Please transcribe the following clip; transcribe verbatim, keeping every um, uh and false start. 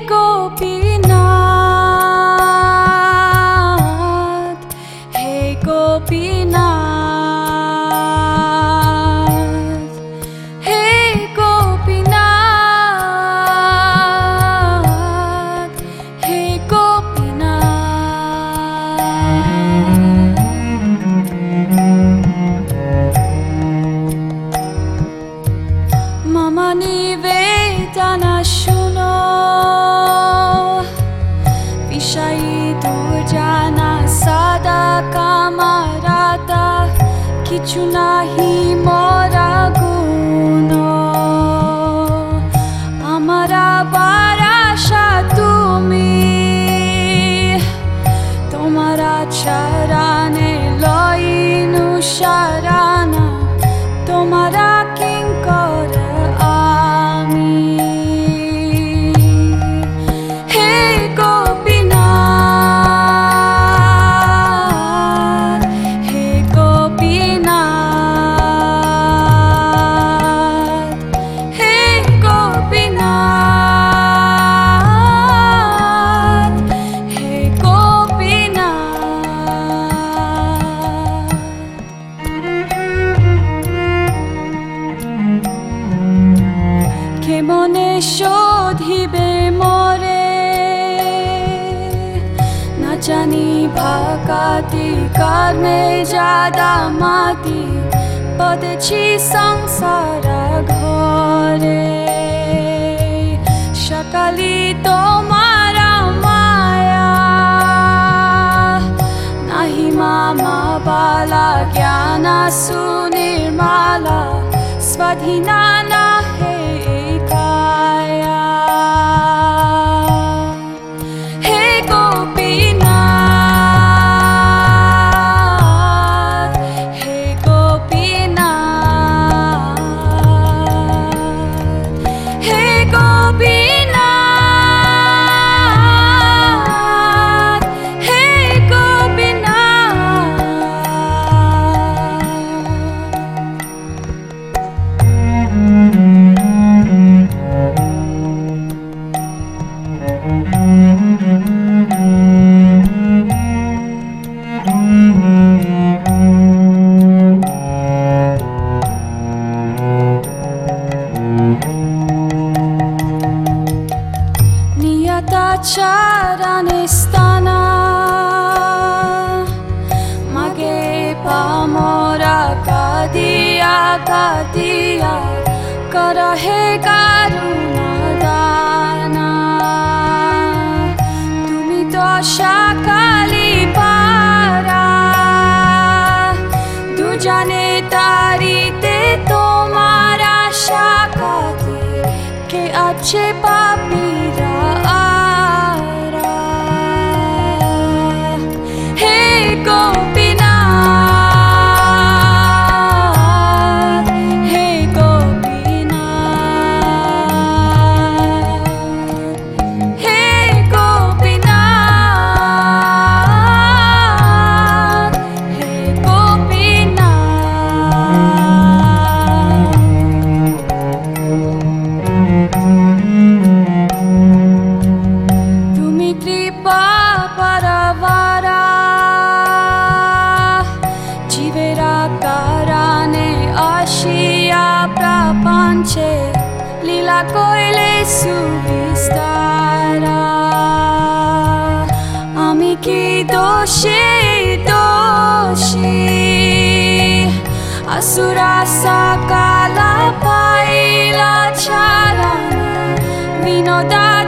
গোপীনাথ, হে গোপীনাথ, হে গোপীনাথ, হে গোপীনাথ। মম নিবেদনা শুনো, বিষয়ী দুর্জানা সাদা কামারাতা, কিছু নাহি মোরা গুণ। আমারা বারাসা তুমি, তোমারা চরণে লইনু শরণা, তোমারা কিঙ্কর আমি। হে গোপীনাথ, হে গোপীনাথ, হে গোপীনাথ, হে গোপীনাথ। কেমনে শোধিবে মোরে, না জানি ভাকাতি কর্মে যাদা মাতি, পদেছি সংসার ঘরে। সকালি তোমারা মায়া, নাহি মামা বালা জ্ঞানা সুনির্মালা, স্বাধীনা না হে কায়া। হে গোপীনাথ, হে গোপীনাথ, হে গোপীনাথ, হে গোপীনাথ। নিয়তা চরণে স্থানা, মাগে পামরা কাদিয়া কাদিয়া, কর হে করুণা দানা। তুমি তো সকালি পারা, দুজনে তারিতে তোমার আশা কাতে, কে আছে পাপীরা আরা। হে গোপীনাথ, হে গোপীনাথ, হে গোপীনাথ, হে গোপীনাথ। তুমি কৃপা পরবারা, জীবেরা কারণে আসিয়া প্রপঞ্চে, লীলা কইলে সুবিস্তারা। আমি কি দোষে দোষী, আসুরা সকালা পাইলা চরণ বিনোদা